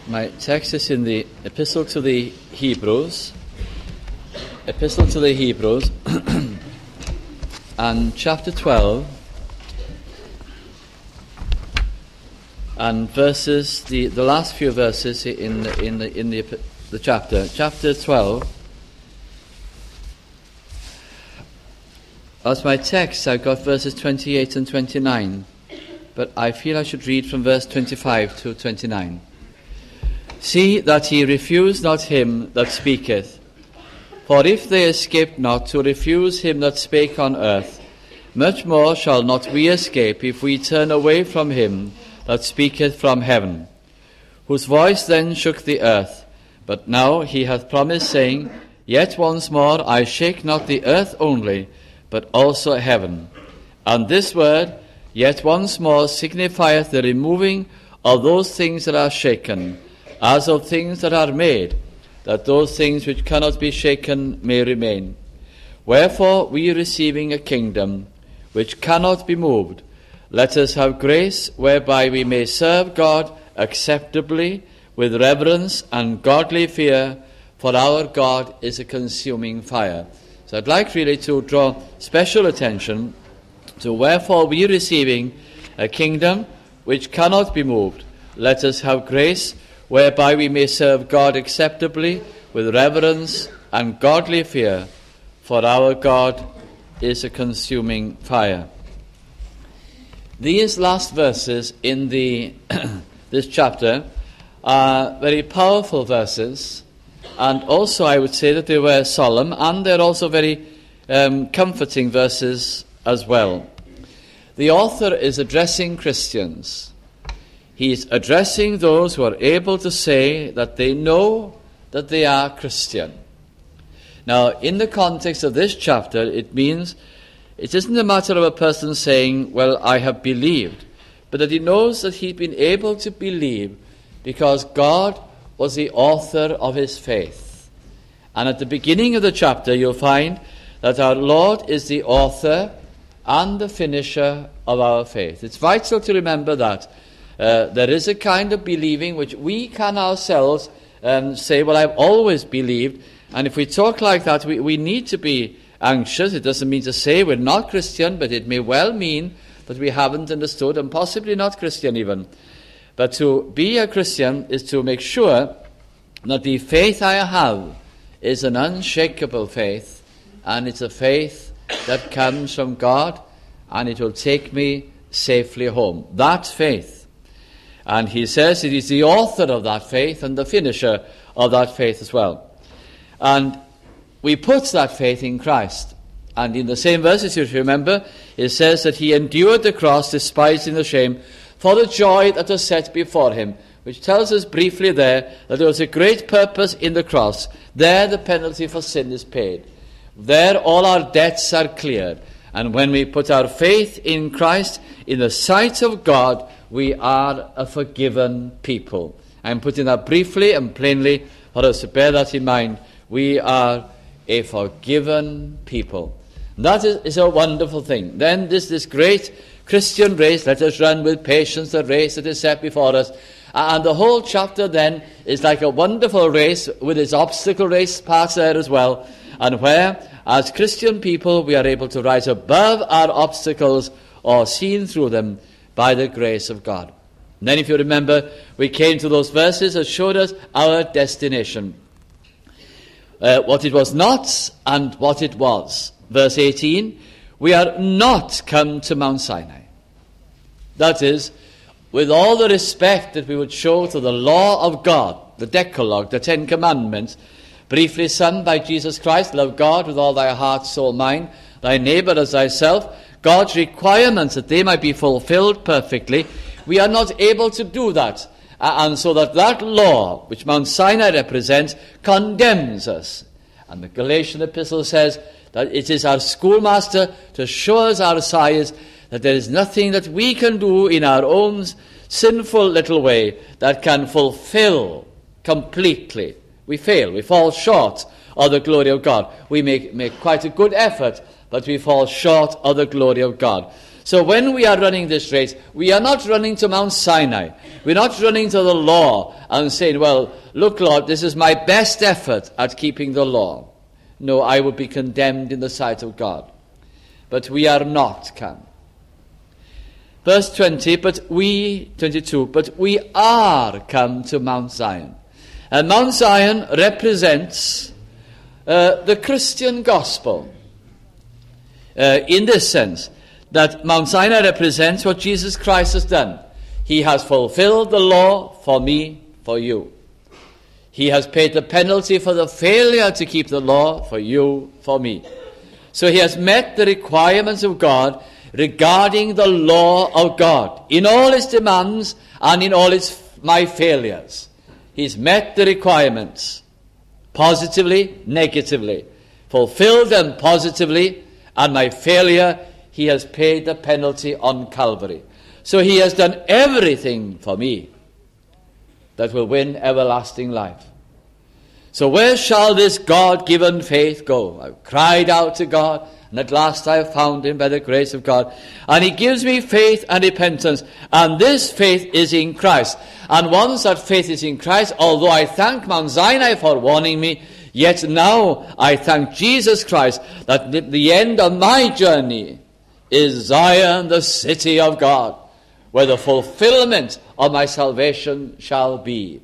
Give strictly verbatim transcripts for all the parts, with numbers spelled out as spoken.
My text is in the Epistle to the Hebrews, Epistle to the Hebrews, and chapter twelve, and verses the, the last few verses in the, in the in the the chapter, chapter twelve. As my text, I've got verses twenty-eight and twenty-nine, but I feel I should read from verse twenty-five to twenty-nine. See that ye refuse not him that speaketh. For if they escaped not to refuse him that spake on earth, much more shall not we escape if we turn away from him that speaketh from heaven, whose voice then shook the earth. But now he hath promised, saying, Yet once more I shake not the earth only, but also heaven. And this word, yet once more, signifieth the removing of those things that are shaken, as of things that are made, that those things which cannot be shaken may remain. Wherefore, we receiving a kingdom which cannot be moved, let us have grace whereby we may serve God acceptably with reverence and godly fear, for our God is a consuming fire. So I'd like really to draw special attention to wherefore we receiving a kingdom which cannot be moved, let us have grace whereby we may serve God acceptably with reverence and godly fear, for our God is a consuming fire. These last verses in the this chapter are very powerful verses, and also I would say that they were solemn, and they're also very um, comforting verses as well. The author is addressing Christians. He's addressing those who are able to say that they know that they are Christian. Now, in the context of this chapter, it means it isn't a matter of a person saying, well, I have believed, but that he knows that he'd been able to believe because God was the author of his faith. And at the beginning of the chapter, you'll find that our Lord is the author and the finisher of our faith. It's vital to remember that. Uh, there is a kind of believing which we can ourselves um, say, well, I've always believed. And if we talk like that, we, we need to be anxious. It doesn't mean to say we're not Christian, but it may well mean that we haven't understood, and possibly not Christian even. But to be a Christian is to make sure that the faith I have is an unshakable faith, and it's a faith that comes from God, and it will take me safely home. That faith. And he says it is the author of that faith and the finisher of that faith as well. And we put that faith in Christ. And in the same verses, if you remember, it says that he endured the cross, despising the shame, for the joy that was set before him, which tells us briefly there that there was a great purpose in the cross. There the penalty for sin is paid. There all our debts are cleared. And when we put our faith in Christ, in the sight of God, we are a forgiven people. I'm putting that briefly and plainly for us to bear that in mind. We are a forgiven people. That is, is a wonderful thing. Then this, this great Christian race, let us run with patience the race that is set before us. And the whole chapter then is like a wonderful race with its obstacle race parts there as well. And where, as Christian people, we are able to rise above our obstacles or seen through them by the grace of God. And then if you remember, we came to those verses that showed us our destination. Uh, what it was not and what it was. Verse eighteen, we are not come to Mount Sinai. That is, with all the respect that we would show to the law of God, the Decalogue, the Ten Commandments, briefly summed by Jesus Christ, love God with all thy heart, soul, mind, thy neighbor as thyself, God's requirements that they might be fulfilled perfectly, we are not able to do that. Uh, and so that that law, which Mount Sinai represents, condemns us. And the Galatian epistle says that it is our schoolmaster to show us our sires that there is nothing that we can do in our own sinful little way that can fulfill completely. We fail, we fall short of the glory of God. We make, make quite a good effort, but we fall short of the glory of God. So when we are running this race, we are not running to Mount Sinai. We're not running to the law and saying, well, look, Lord, this is my best effort at keeping the law. No, I would be condemned in the sight of God. But we are not come. Verse twenty, but we, twenty-two, but we are come to Mount Zion. And Mount Zion represents uh, the Christian gospel. Uh, in this sense, that Mount Sinai represents what Jesus Christ has done. He has fulfilled the law for me, for you. He has paid the penalty for the failure to keep the law for you, for me. So he has met the requirements of God regarding the law of God in all its demands and in all its my failures. He's met the requirements positively, negatively, fulfilled them positively, and my failure, he has paid the penalty on Calvary. So he has done everything for me that will win everlasting life. So where shall this God-given faith go? I've cried out to God, and at last I have found him by the grace of God. And he gives me faith and repentance, and this faith is in Christ. And once that faith is in Christ, although I thank Mount Sinai for warning me, yet now I thank Jesus Christ that the end of my journey is Zion, the city of God, where the fulfillment of my salvation shall be.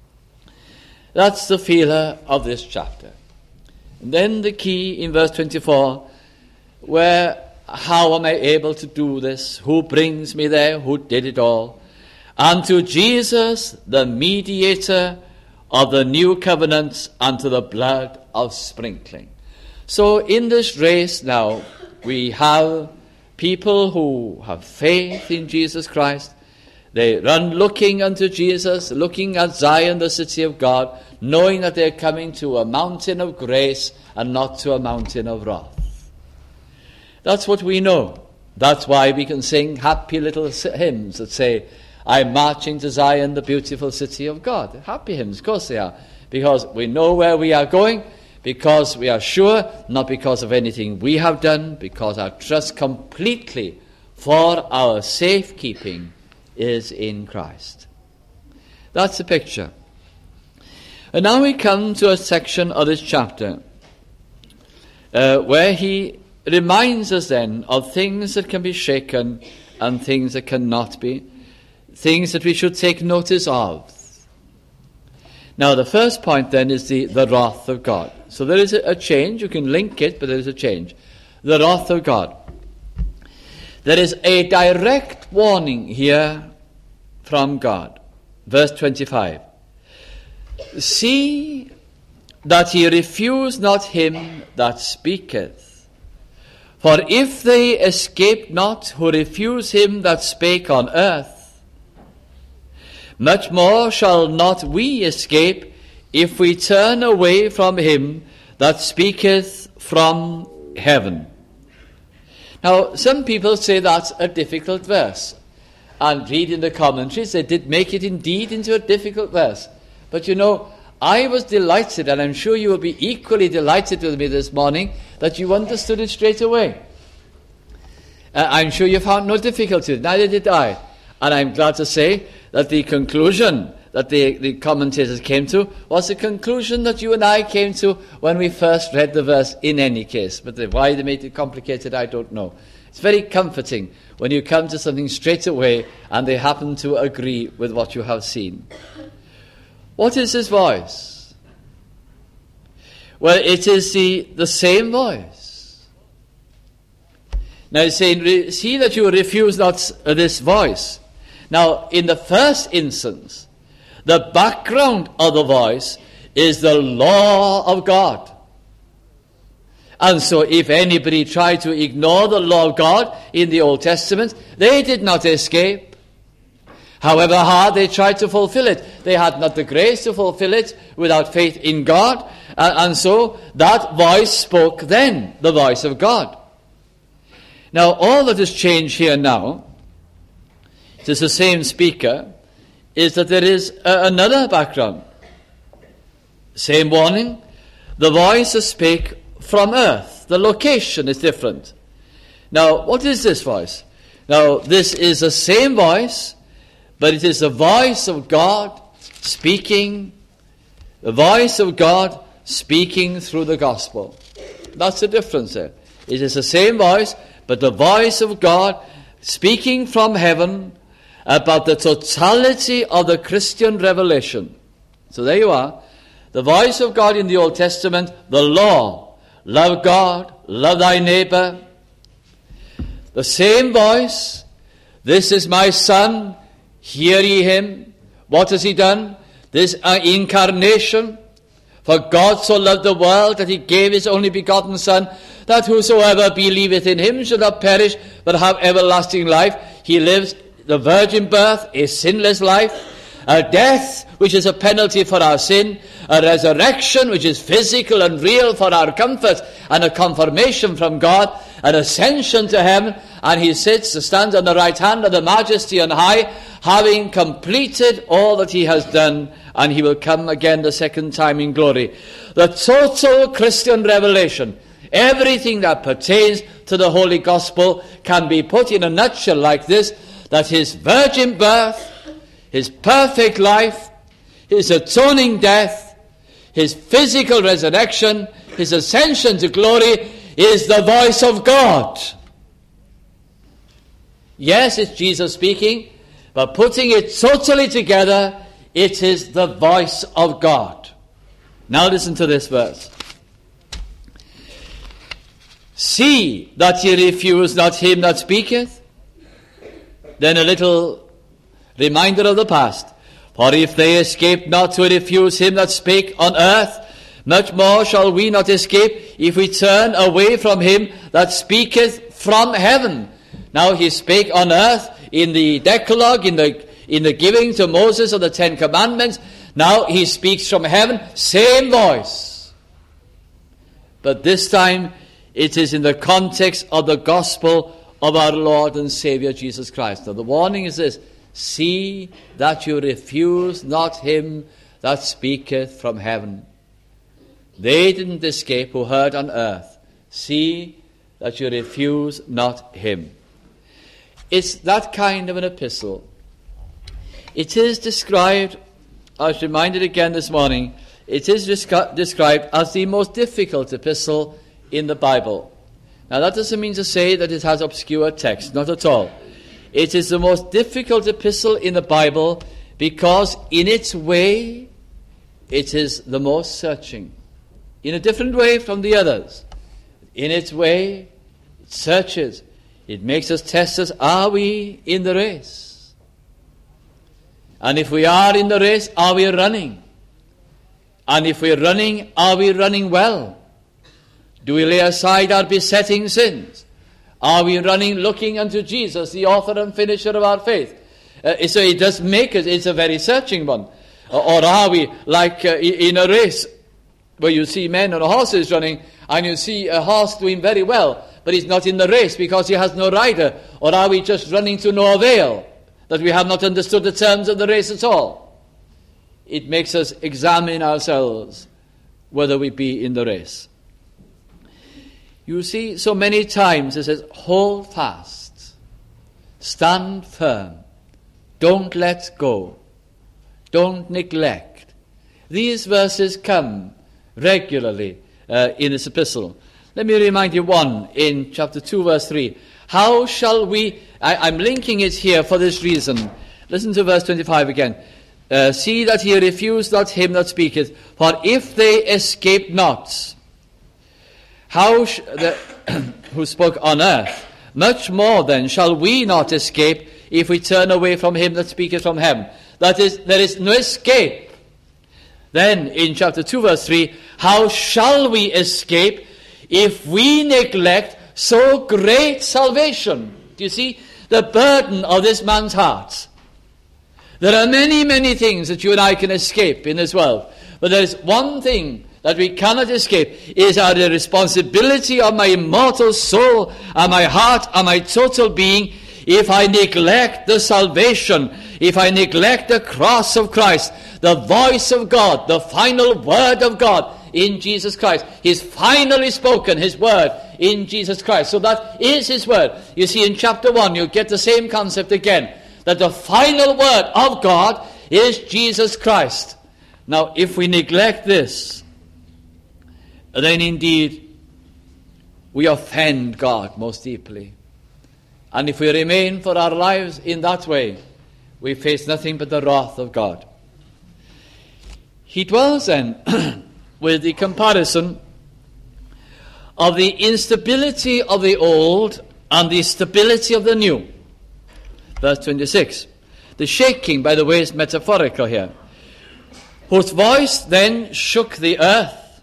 That's the feeler of this chapter. And then the key in verse twenty-four, where how am I able to do this? Who brings me there? Who did it all? And to Jesus, the mediator of the new covenant, unto the blood of sprinkling. So in this race now, we have people who have faith in Jesus Christ. They run looking unto Jesus, looking at Zion, the city of God, knowing that they're coming to a mountain of grace and not to a mountain of wrath. That's what we know. That's why we can sing happy little hymns that say, I'm marching to Zion, the beautiful city of God. Happy hymns, of course they are, because we know where we are going, because we are sure, not because of anything we have done, because our trust completely for our safekeeping is in Christ. That's the picture. And now we come to a section of this chapter uh, where he reminds us then of things that can be shaken and things that cannot be, things that we should take notice of. Now the first point then is the, the wrath of God. So there is a, a change. You can link it, but there is a change. The wrath of God. There is a direct warning here from God. Verse twenty-five. See that ye refuse not him that speaketh. For if they escape not who refuse him that spake on earth, much more shall not we escape if we turn away from him that speaketh from heaven. Now, some people say that's a difficult verse. And read in the commentaries, they did make it indeed into a difficult verse. But you know, I was delighted, and I'm sure you will be equally delighted with me this morning, that you understood it straight away. Uh, I'm sure you found no difficulty, neither did I. And I'm glad to say that the conclusion that the, the commentators came to was the conclusion that you and I came to when we first read the verse in any case. But the, why they made it complicated, I don't know. It's very comforting when you come to something straight away and they happen to agree with what you have seen. What is his voice? Well, it is the, the same voice. Now he's saying, see that you refuse not this voice. Now, in the first instance, the background of the voice is the law of God. And so if anybody tried to ignore the law of God in the Old Testament, they did not escape. However hard they tried to fulfill it, they had not the grace to fulfill it without faith in God. Uh, and so that voice spoke then, the voice of God. Now all that has changed here now, it is the same speaker, is that there is uh, another background. Same warning, the voice that spake from earth. The location is different. Now, what is this voice? Now, this is the same voice, but it is the voice of God speaking, the voice of God speaking through the gospel. That's the difference there. It is the same voice, but the voice of God speaking from heaven about the totality of the Christian revelation. So there you are. The voice of God in the Old Testament, the law, love God, love thy neighbor. The same voice, this is my son, hear ye him. What has he done? This uh, incarnation. For God so loved the world that he gave his only begotten Son, that whosoever believeth in him should not perish, but have everlasting life. He lives the virgin birth, a sinless life, a death which is a penalty for our sin, a resurrection which is physical and real for our comfort, and a confirmation from God, an ascension to heaven, and he sits, stands on the right hand of the Majesty on high, having completed all that he has done, and he will come again the second time in glory. The total Christian revelation, everything that pertains to the Holy Gospel, can be put in a nutshell like this, that his virgin birth, his perfect life, his atoning death, his physical resurrection, his ascension to glory is the voice of God. Yes, it's Jesus speaking, but putting it totally together, it is the voice of God. Now listen to this verse. See that ye refuse not him that speaketh. Then a little reminder of the past. For if they escape not to refuse him that spake on earth, much more shall we not escape if we turn away from him that speaketh from heaven. Now he spake on earth in the Decalogue, in the in the giving to Moses of the Ten Commandments. Now he speaks from heaven, same voice. But this time it is in the context of the gospel of our Lord and Savior Jesus Christ. Now the warning is this: see that you refuse not him that speaketh from heaven. They didn't escape who heard on earth. See that you refuse not him. It's that kind of an epistle. It is described, I was reminded again this morning, it is descri- described as the most difficult epistle in the Bible. Now that doesn't mean to say that it has obscure text, not at all. It is the most difficult epistle in the Bible because in its way it is the most searching. In a different way from the others. In its way it searches. It makes us test us, are we in the race? And if we are in the race, are we running? And if we're running, are we running well? Do we lay aside our besetting sins? Are we running looking unto Jesus, the author and finisher of our faith? Uh, so it does make us, it's a very searching one. Or, or are we like uh, in a race where you see men on horses running and you see a horse doing very well, but he's not in the race because he has no rider? Or are we just running to no avail, that we have not understood the terms of the race at all? It makes us examine ourselves whether we be in the race. You see, so many times it says, hold fast, stand firm, don't let go, don't neglect. These verses come regularly uh, in this epistle. Let me remind you one in chapter two, verse three. How shall we, I, I'm linking it here for this reason. Listen to verse twenty-five again. Uh, See that ye refuse not him that speaketh, for if they escape not, how sh- the, who spoke on earth, much more then shall we not escape if we turn away from him that speaketh from heaven. That is, there is no escape. Then in chapter two, verse three, how shall we escape if we neglect so great salvation? Do you see the burden of this man's heart? There are many, many things that you and I can escape in this world. But there is one thing that we cannot escape, is our responsibility of my immortal soul and my heart and my total being if I neglect the salvation, if I neglect the cross of Christ, the voice of God, the final word of God in Jesus Christ. He's finally spoken his word in Jesus Christ. So that is his word. You see, in chapter one, you get the same concept again, that the final word of God is Jesus Christ. Now, if we neglect this, then indeed we offend God most deeply. And if we remain for our lives in that way, we face nothing but the wrath of God. He dwells then with the comparison of the instability of the old and the stability of the new. Verse twenty-six. The shaking, by the way, is metaphorical here. Whose voice then shook the earth.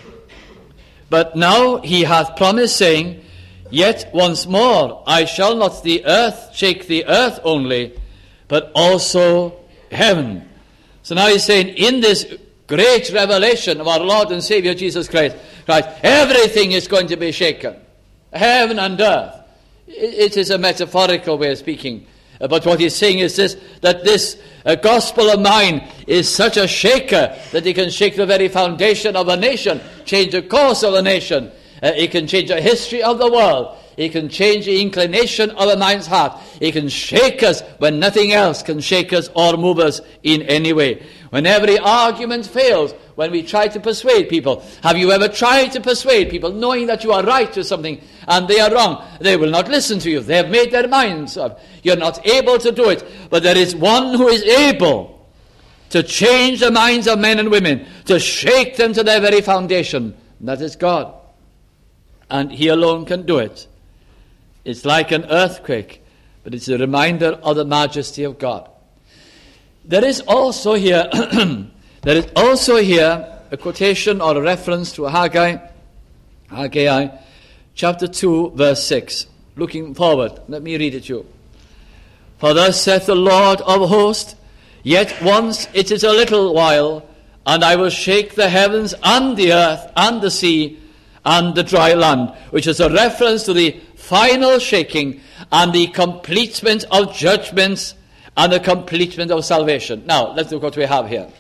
But now he hath promised, saying, Yet once more I shall not the earth shake the earth only, but also heaven. So now he's saying, in this great revelation of our Lord and Savior Jesus Christ, Christ, everything is going to be shaken. Heaven and earth. It is a metaphorical way of speaking. But what he's saying is this, that this uh, gospel of mine is such a shaker that it can shake the very foundation of a nation, change the course of a nation. Uh, it can change the history of the world. It can change the inclination of a man's heart. It can shake us when nothing else can shake us or move us in any way. When every argument fails, when we try to persuade people, have you ever tried to persuade people knowing that you are right to something and they are wrong? They will not listen to you. They have made their minds up. You're not able to do it. But there is one who is able to change the minds of men and women, to shake them to their very foundation. And that is God. And he alone can do it. It's like an earthquake, but it's a reminder of the majesty of God. There is also here, there is also here a quotation or a reference to Haggai, Haggai, chapter two, verse six. Looking forward, let me read it to you. For thus saith the Lord of hosts, Yet once it is a little while, and I will shake the heavens and the earth and the sea and the dry land, which is a reference to the final shaking and the completement of judgments and the completement of salvation. Now, let's look what we have here.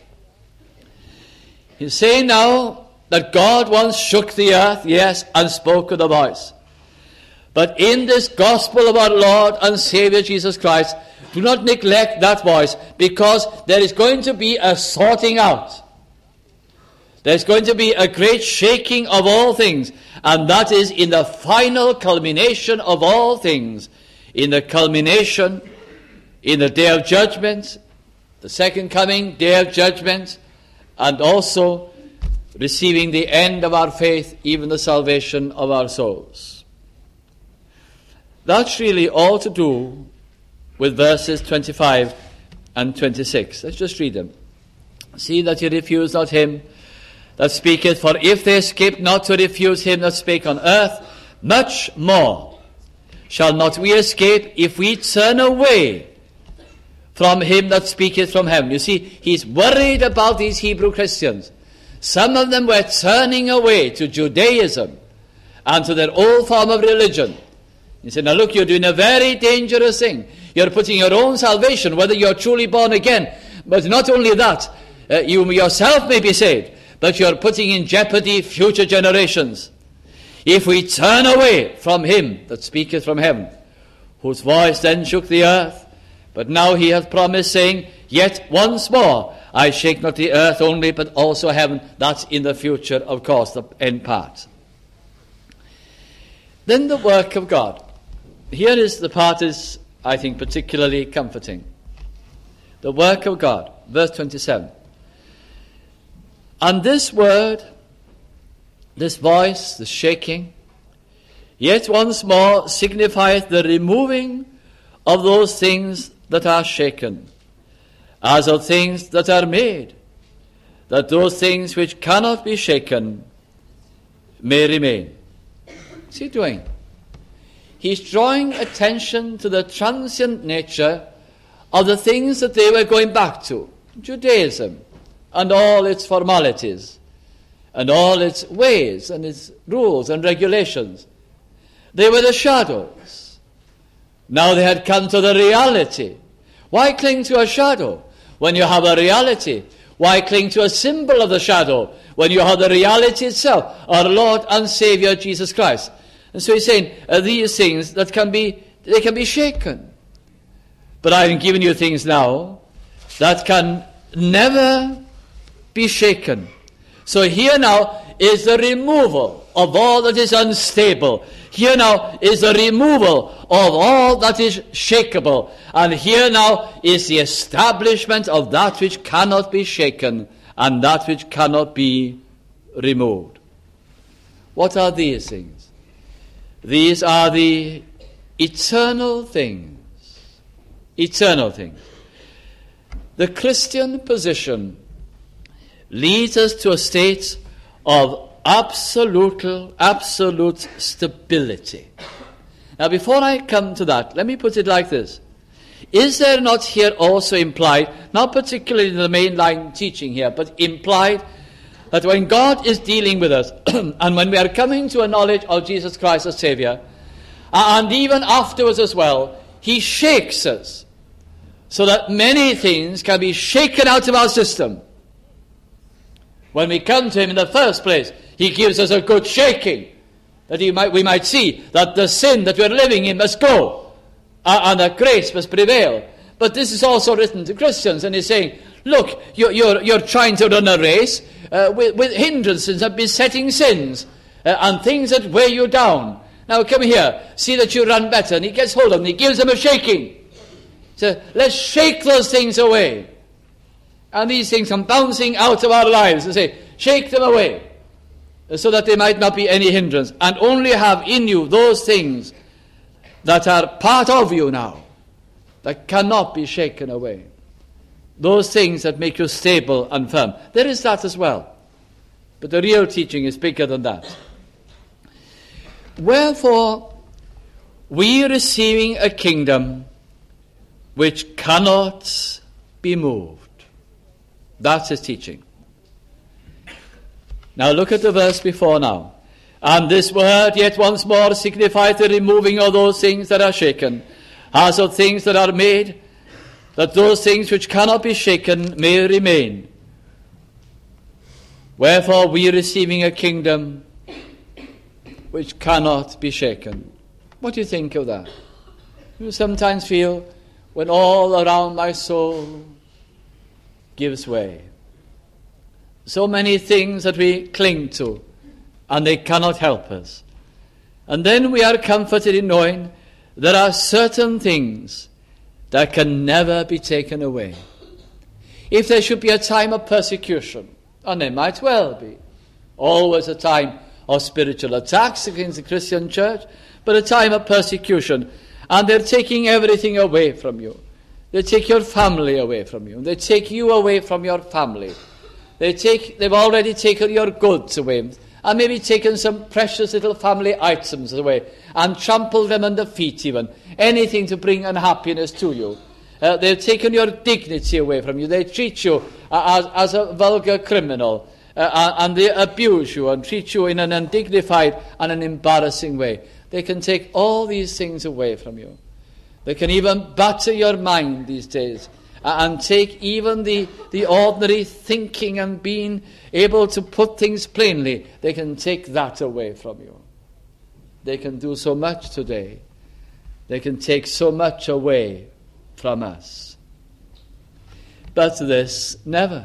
He's saying now that God once shook the earth, yes, and spoke with a voice. But in this gospel of our Lord and Savior Jesus Christ, do not neglect that voice, because there is going to be a sorting out. There's going to be a great shaking of all things, and that is in the final culmination of all things, in the culmination, in the day of judgment, the second coming, day of judgment, and also receiving the end of our faith, even the salvation of our souls. That's really all to do with verses twenty-five and twenty-six. Let's just read them. See that ye refuse not him that speaketh, for if they escape not to refuse him that spake on earth, much more shall not we escape if we turn away from him that speaketh from heaven. You see, he's worried about these Hebrew Christians. Some of them were turning away to Judaism and to their old form of religion. He said, now look, you're doing a very dangerous thing. You're putting your own salvation, whether you're truly born again. But not only that, uh, you yourself may be saved, but you're putting in jeopardy future generations. If we turn away from him that speaketh from heaven, whose voice then shook the earth, but now he hath promised, saying, Yet once more I shake not the earth only, but also heaven. That's in the future, of course, the end part. Then the work of God. Here is the part is, I think, particularly comforting. The work of God. Verse twenty-seven. And this word, this voice, the shaking, yet once more signifieth the removing of those things that are shaken, as of things that are made, that those things which cannot be shaken may remain. What's he doing? He's drawing attention to the transient nature of the things that they were going back to. Judaism and all its formalities and all its ways and its rules and regulations. They were the shadows. Now they had come to the reality. Why cling to a shadow when you have a reality? Why cling to a symbol of the shadow when you have the reality itself, our Lord and Savior Jesus Christ? And so he's saying, uh, these things that can be, they can be shaken. But I have given you things now that can never be shaken. So here now is the removal of all that is unstable. Here now is the removal of all that is shakeable. And here now is the establishment of that which cannot be shaken and that which cannot be removed. What are these things? These are the eternal things. Eternal things. The Christian position leads us to a state of absolute, absolute stability. Now, before I come to that, let me put it like this. Is there not here also implied, not particularly in the mainline teaching here, but implied that when God is dealing with us, and when we are coming to a knowledge of Jesus Christ as Savior, and even afterwards as well, He shakes us, so that many things can be shaken out of our system. When we come to Him in the first place, He gives us a good shaking, that he might, we might see that the sin that we're living in must go, uh, and that grace must prevail. But this is also written to Christians, and He's saying, look, you're, you're, you're trying to run a race uh, with, with hindrances and besetting sins, uh, and things that weigh you down. Now come here, see that you run better. And He gets hold of them, He gives them a shaking. So let's shake those things away. And these things come bouncing out of our lives and say, shake them away, so that they might not be any hindrance, and only have in you those things that are part of you now, that cannot be shaken away. Those things that make you stable and firm. There is that as well. But the real teaching is bigger than that. Wherefore, we receiving a kingdom which cannot be moved. That's his teaching. Now look at the verse before now. And this word yet once more signifieth the removing of those things that are shaken, as of things that are made, that those things which cannot be shaken may remain. Wherefore we receiving a kingdom which cannot be shaken. What do you think of that? You sometimes feel when all around my soul gives way. So many things that we cling to, and they cannot help us. And then we are comforted in knowing there are certain things that can never be taken away. If there should be a time of persecution, and there might well be, always a time of spiritual attacks against the Christian church, but a time of persecution, and they're taking everything away from you. They take your family away from you. They take you away from your family. They take, they've already taken your goods away, and maybe taken some precious little family items away, and trampled them under feet even. Anything to bring unhappiness to you. Uh, they've taken your dignity away from you. They treat you uh, as, as a vulgar criminal, uh, and they abuse you and treat you in an undignified and an embarrassing way. They can take all these things away from you. They can even batter your mind these days, and take even the, the ordinary thinking and being able to put things plainly. They can take that away from you. They can do so much today. They can take so much away from us. But this, never.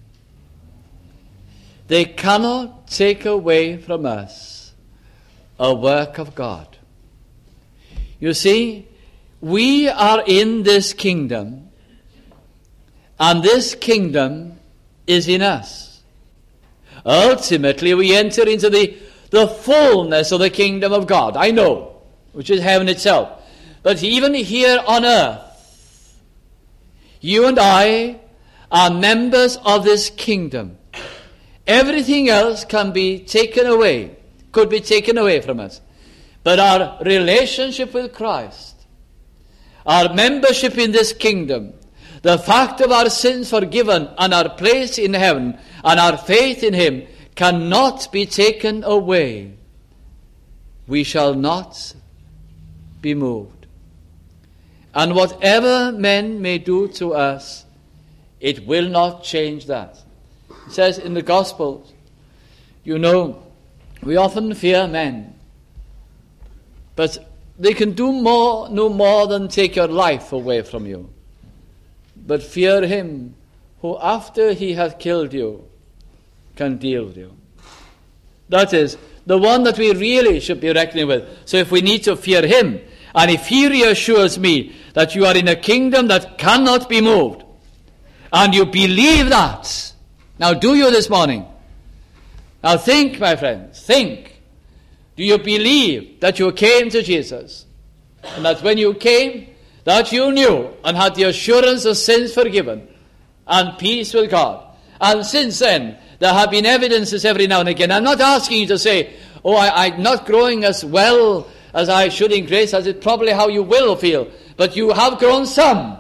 They cannot take away from us a work of God. You see, we are in this kingdom, and this kingdom is in us. Ultimately, we enter into the, the fullness of the kingdom of God, I know, which is heaven itself. But even here on earth, you and I are members of this kingdom. Everything else can be taken away, could be taken away from us. But our relationship with Christ, our membership in this kingdom, the fact of our sins forgiven and our place in heaven and our faith in Him cannot be taken away. We shall not be moved. And whatever men may do to us, it will not change that. It says in the Gospels, you know, we often fear men. But they can do more, no more than take your life away from you. But fear him who, after he hath killed you, can deal with you. That is the one that we really should be reckoning with. So if we need to fear him, and if he reassures me that you are in a kingdom that cannot be moved, and you believe that, now do you this morning? Now think, my friends, think. Do you believe that you came to Jesus, and that when you came, that you knew and had the assurance of sins forgiven and peace with God? And since then, there have been evidences every now and again. I'm not asking you to say, oh, I, I'm not growing as well as I should in grace, as it's probably how you will feel. But you have grown some.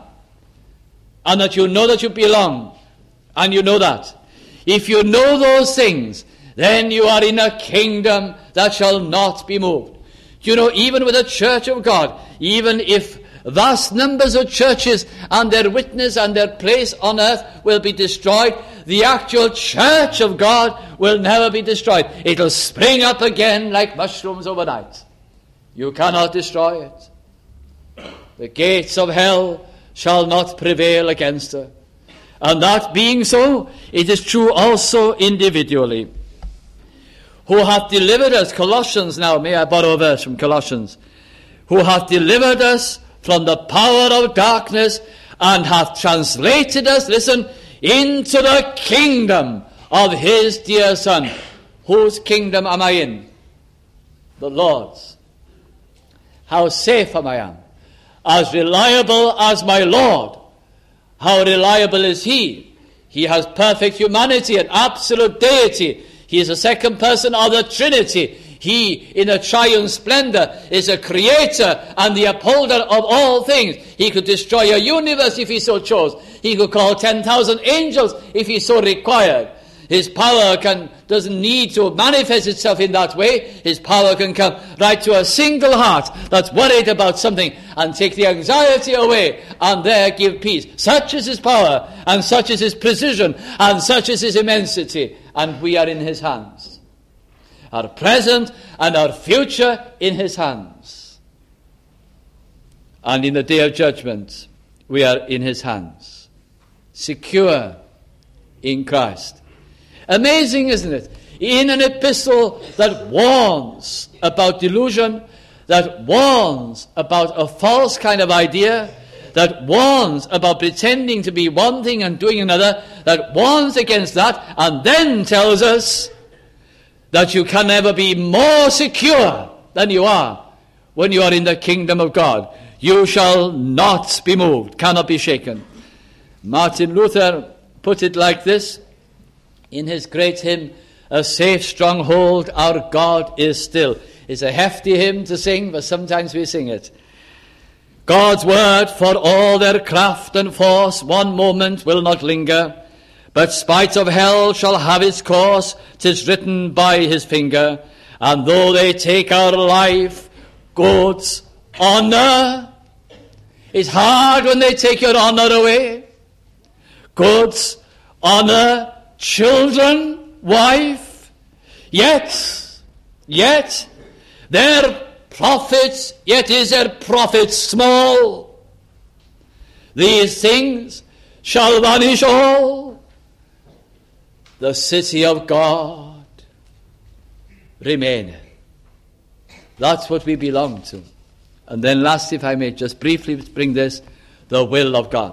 And that you know that you belong. And you know that. If you know those things, then you are in a kingdom that shall not be moved. You know, even with the church of God, even if vast numbers of churches and their witness and their place on earth will be destroyed, the actual church of God will never be destroyed. It will spring up again like mushrooms overnight. You cannot destroy it. The gates of hell shall not prevail against her. And that being so, it is true also individually. Who hath delivered us, Colossians now, may I borrow a verse from Colossians, who hath delivered us from the power of darkness and hath translated us, listen, into the kingdom of his dear Son. Whose kingdom am I in? The Lord's. How safe am I am? As reliable as my Lord. How reliable is he? He has perfect humanity and absolute deity. He is the second person of the Trinity. He, in a triune splendor, is a creator and the upholder of all things. He could destroy a universe if he so chose. He could call ten thousand angels if he so required. His power can, doesn't need to manifest itself in that way. His power can come right to a single heart that's worried about something and take the anxiety away and there give peace. Such is his power, and such is his precision, and such is his immensity. And we are in his hands. Our present and our future in his hands. And in the day of judgment, we are in his hands. Secure in Christ. Amazing, isn't it? In an epistle that warns about delusion, that warns about a false kind of idea, that warns about pretending to be one thing and doing another, that warns against that, and then tells us that you can never be more secure than you are when you are in the kingdom of God. You shall not be moved, cannot be shaken. Martin Luther put it like this in his great hymn, "A safe stronghold, our God is still." It's a hefty hymn to sing, but sometimes we sing it. God's word, for all their craft and force, one moment will not linger, but spite of hell shall have its course, 'tis written by his finger. And though they take our life, goods, honor, it's hard when they take your honor away. Goods, honor, children, wife, yet, yet, their profits, yet is their profit small. These things shall vanish all. The city of God remaineth. That's what we belong to. And then last, if I may just briefly bring this, the will of God.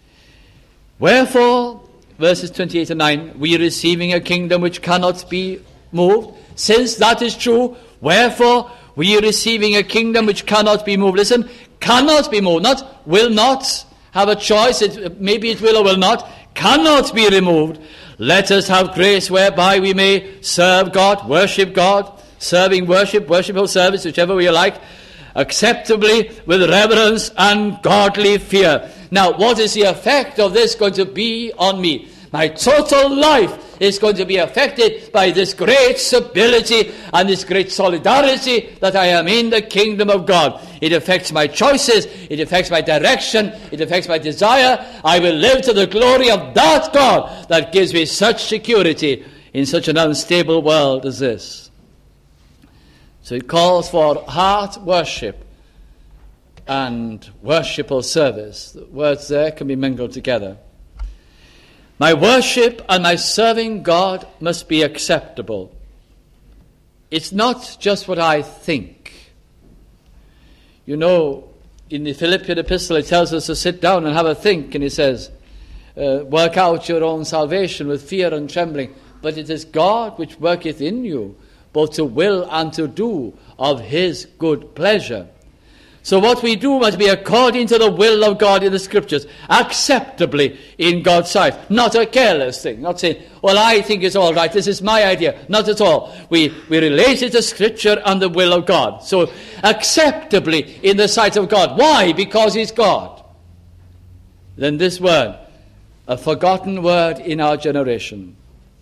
Wherefore, verses twenty-eight and nine, we receiving a kingdom which cannot be moved. Since that is true, wherefore we receiving a kingdom which cannot be moved. Listen, cannot be moved, not will not have a choice. It, maybe it will or will not. Cannot be removed. Let us have grace whereby we may serve God, worship God, serving worship, worshipful service, whichever we like, acceptably with reverence and godly fear. Now, what is the effect of this going to be on me? My total life is going to be affected by this great stability and this great solidarity that I am in the kingdom of God. It affects my choices, it affects my direction, it affects my desire. I will live to the glory of that God that gives me such security in such an unstable world as this. So it calls for heart worship and worshipful service. The words there can be mingled together. My worship and my serving God must be acceptable. It's not just what I think. You know, in the Philippian epistle, it tells us to sit down and have a think, and he says, uh, work out your own salvation with fear and trembling. But it is God which worketh in you, both to will and to do of his good pleasure. So what we do must be according to the will of God in the Scriptures, acceptably in God's sight. Not a careless thing, not saying, well, I think it's all right, this is my idea. Not at all. We, we relate it to Scripture and the will of God. So acceptably in the sight of God. Why? Because he's God. Then this word, a forgotten word in our generation.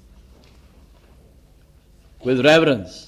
With reverence.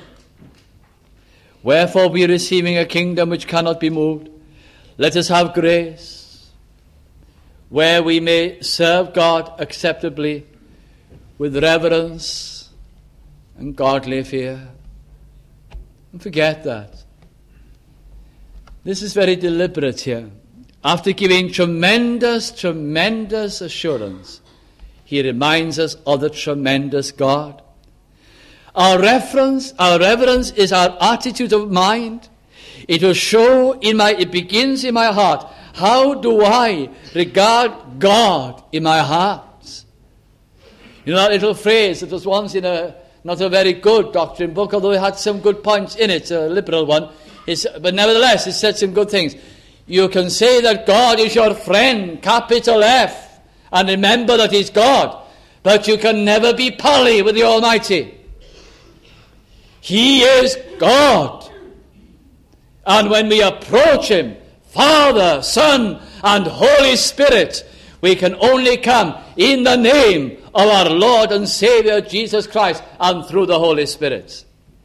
Wherefore we receiving a kingdom which cannot be moved, let us have grace, where we may serve God acceptably with reverence and godly fear. Don't forget that. This is very deliberate here. After giving tremendous, tremendous assurance, he reminds us of the tremendous God. Our reference, our reverence is our attitude of mind. It will show in my, it begins in my heart. How do I regard God in my heart? You know that little phrase that was once in a, not a very good doctrine book, although it had some good points in it, a liberal one. It's, but nevertheless, it said some good things. You can say that God is your friend, capital F, and remember that he's God. But you can never be pally with the Almighty. He is God. And when we approach him, Father, Son, and Holy Spirit, we can only come in the name of our Lord and Savior Jesus Christ and through the Holy Spirit.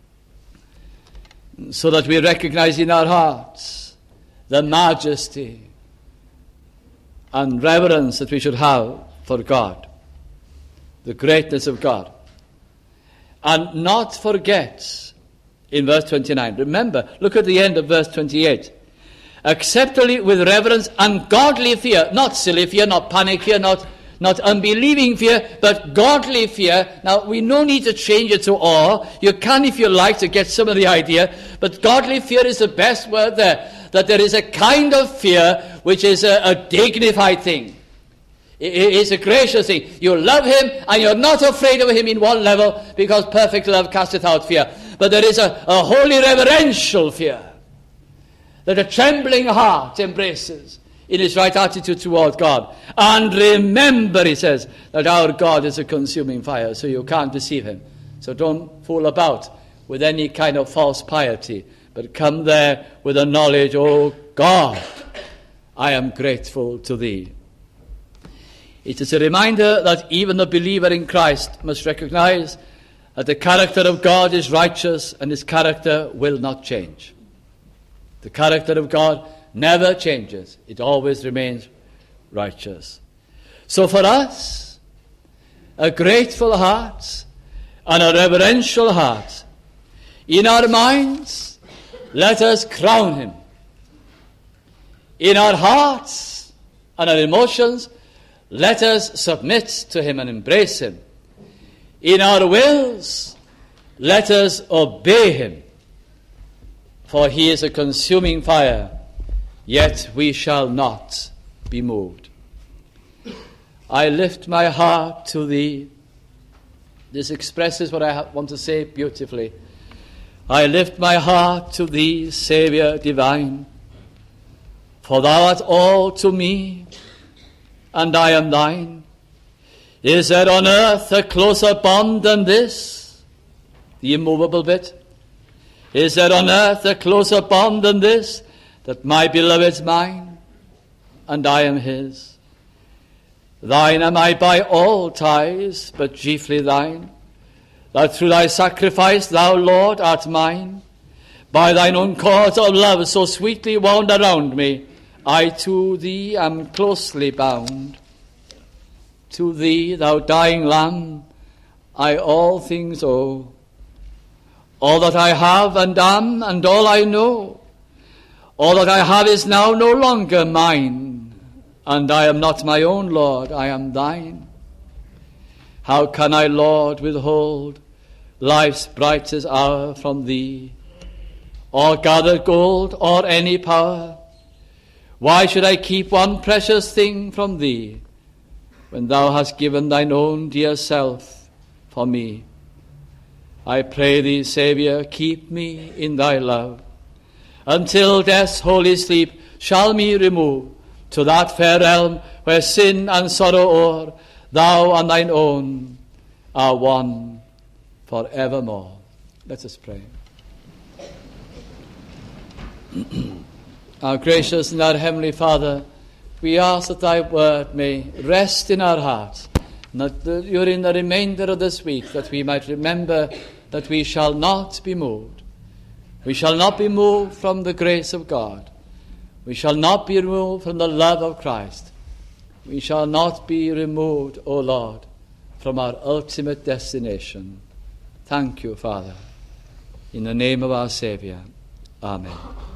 So that we recognize in our hearts the majesty and reverence that we should have for God, the greatness of God. And not forget, in verse twenty-nine, remember, look at the end of verse twenty-eight. Acceptably with reverence and godly fear, not silly fear, not panic fear, not, not unbelieving fear, but godly fear. Now, we no need to change it to awe. You can, if you like, to get some of the idea, but godly fear is the best word there. That there is a kind of fear which is a, a dignified thing. It's a gracious thing. You love him and you're not afraid of him in one level, because perfect love casteth out fear. But there is a, a holy reverential fear that a trembling heart embraces in his right attitude toward God. And remember, he says, that our God is a consuming fire, so you can't deceive him. So don't fool about with any kind of false piety, but come there with a knowledge, oh God, I am grateful to thee. It is a reminder that even the believer in Christ must recognize that the character of God is righteous and his character will not change. The character of God never changes. It always remains righteous. So for us, a grateful heart and a reverential heart, in our minds, let us crown him. In our hearts and our emotions, let us submit to him and embrace him. In our wills, let us obey him. For he is a consuming fire, yet we shall not be moved. I lift my heart to thee. This expresses what I want to say beautifully. I lift my heart to thee, Saviour divine. For thou art all to me, and I am thine. Is there on earth a closer bond than this? The immovable bit. Is there on earth a closer bond than this? That my beloved's mine, and I am his. Thine am I by all ties, but chiefly thine. That through thy sacrifice thou, Lord, art mine. By thine own cords of love so sweetly wound around me, I to thee am closely bound. To thee, thou dying Lamb, I all things owe. All that I have and am and all I know, all that I have is now no longer mine, and I am not my own, Lord, I am thine. How can I, Lord, withhold life's brightest hour from thee, or gather gold or any power? Why should I keep one precious thing from thee, when thou hast given thine own dear self for me? I pray thee, Saviour, keep me in thy love, until death's holy sleep shall me remove to that fair realm where sin and sorrow o'er, thou and thine own are one for evermore. Let us pray. Our gracious and our heavenly Father, we ask that thy word may rest in our hearts, and that during the remainder of this week that we might remember that we shall not be moved. We shall not be moved from the grace of God. We shall not be removed from the love of Christ. We shall not be removed, O Lord, from our ultimate destination. Thank you, Father. In the name of our Saviour. Amen.